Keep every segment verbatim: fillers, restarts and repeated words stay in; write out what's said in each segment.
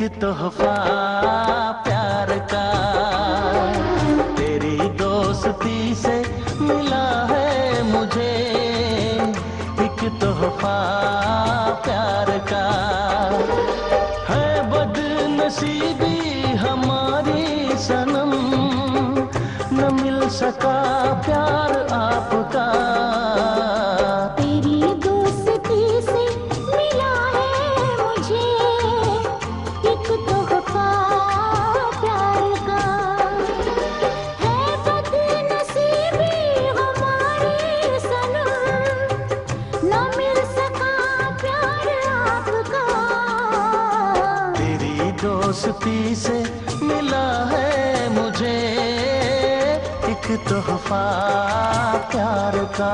तोहफा प्यार का तेरी दोस्ती से मिला है मुझे, एक तोहफा प्यार का। है बदनसीबी हमारी सनम, न मिल सका प्यार आपका। दोस्ती से मिला है मुझे एक तोहफा प्यार का।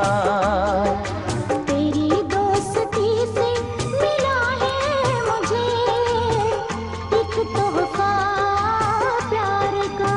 तेरी दोस्ती से मिला है मुझे एक तोहफा प्यार का।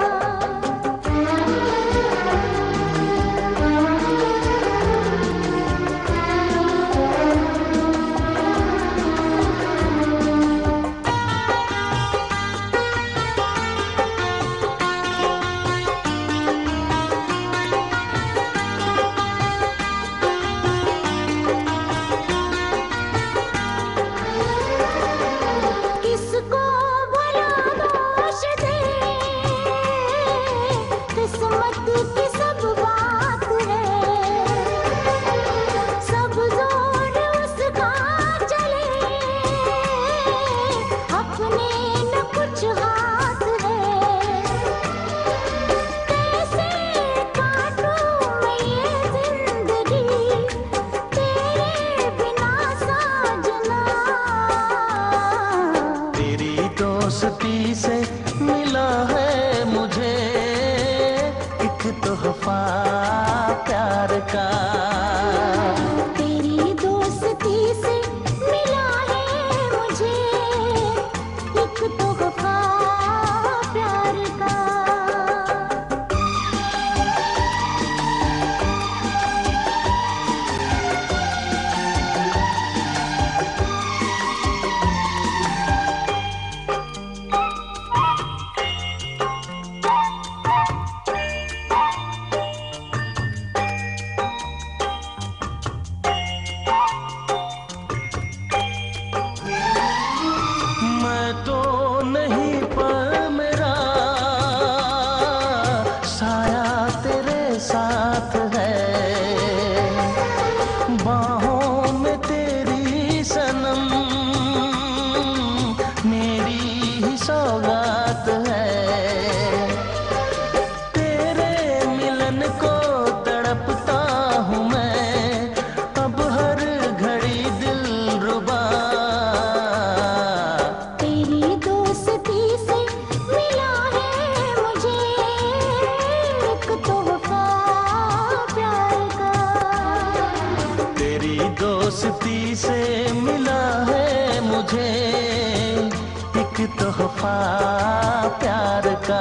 दोस्ती से मिला है मुझे एक तोहफा प्यार का। तेरी दोस्ती से मिला है मुझे एक तोहफा प्यार का। साथ है बाहों में तेरी सनम, मेरी ही सौगात है। तेरे मिलन को तड़पता हूँ मैं अब हर घड़ी दिलरुबा। तेरी दोस्ती से मिला है मुझे एक तोहफा प्यार का। तेरी दोस्ती से मिला है मुझे एक तोहफा प्यार का।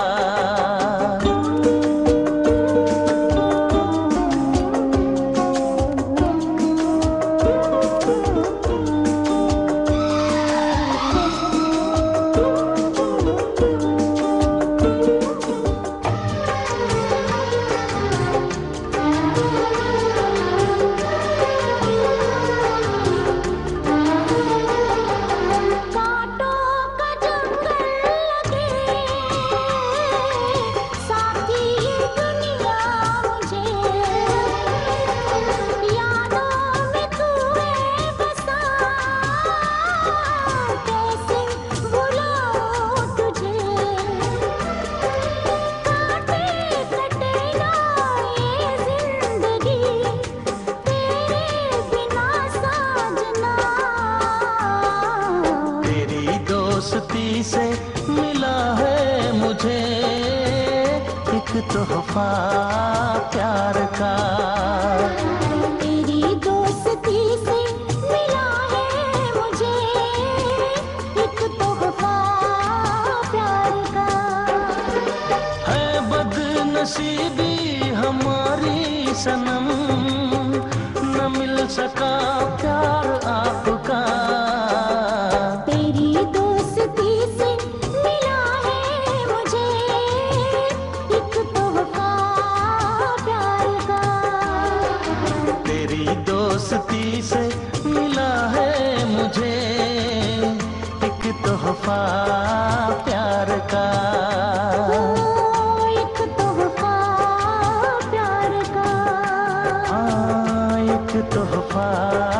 दोस्ती से मिला है मुझे एक तोहफा प्यार का। तेरी दोस्ती से मिला है मुझे एक तोहफा प्यार का। है बदनसीबी हमारी सनम, न मिल सका प्यार आपका। तेरी दोस्ती तेरी दोस्ती से मिला है मुझे एक तोहफा प्यार का। एक तोहफा प्यार का। हाँ, एक तोहफा